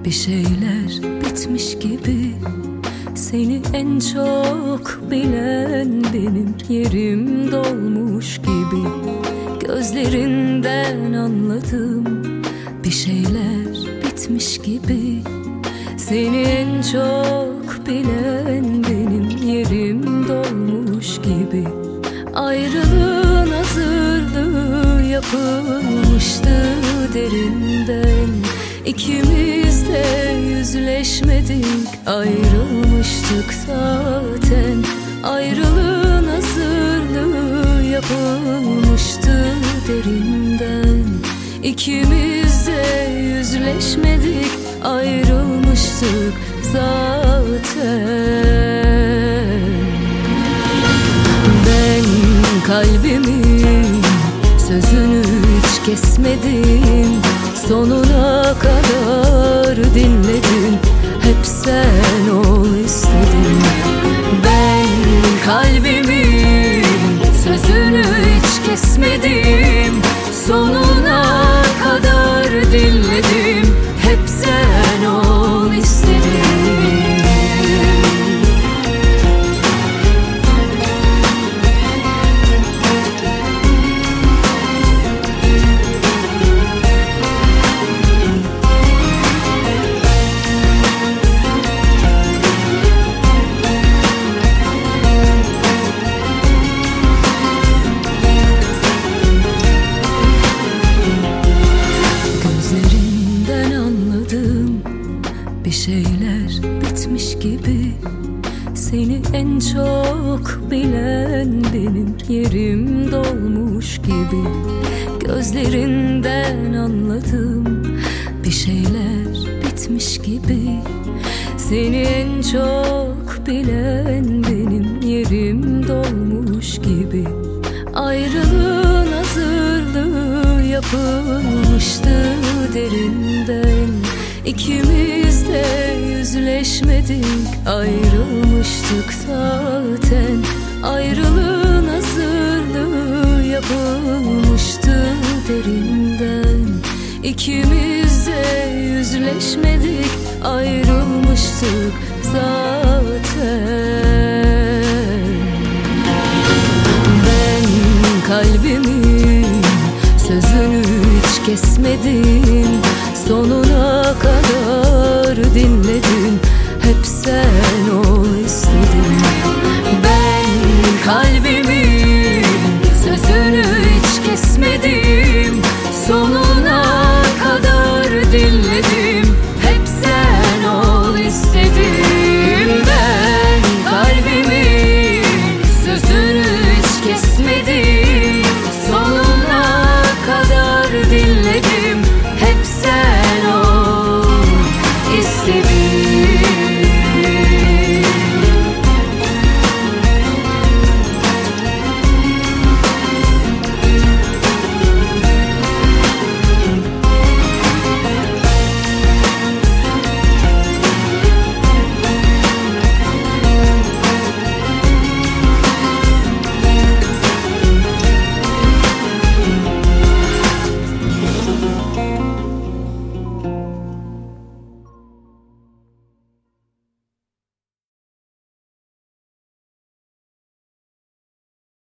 Bir şeyler bitmiş gibi, seni en çok bilen benim, yerim dolmuş gibi. Gözlerinden anladım, bir şeyler bitmiş gibi. Seni en çok bilen benim, yerim dolmuş gibi. Ayrılığın hazırlığı yapılmıştı derinden. İkimiz de yüzleşmedik, ayrılmıştık zaten. Ayrılığın hazırlığı yapılmıştı derinden. İkimiz de yüzleşmedik, ayrılmıştık zaten. Ben kalbimin sözünü hiç kesmedim, sonuna kadar dinledim, hep sen ol istedim. Ben kalbimin sözünü hiç kesmedim, sonuna kadar dinledim, hep sen ol istedim. Bir şeyler bitmiş gibi, seni en çok bilen benim, yerim dolmuş gibi. Gözlerinden anladım, bir şeyler bitmiş gibi. Seni en çok bilen benim, yerim dolmuş gibi. Ayrılığın hazırlığı yapılmıştı derinden. İkimiz de yüzleşmedik, ayrılmıştık zaten. Ayrılığın hazırlığı yapılmıştı derinden. İkimiz de yüzleşmedik, ayrılmıştık zaten. Ben kalbimin sözünü hiç kesmedim, sonuna kadar dinledim, hep sen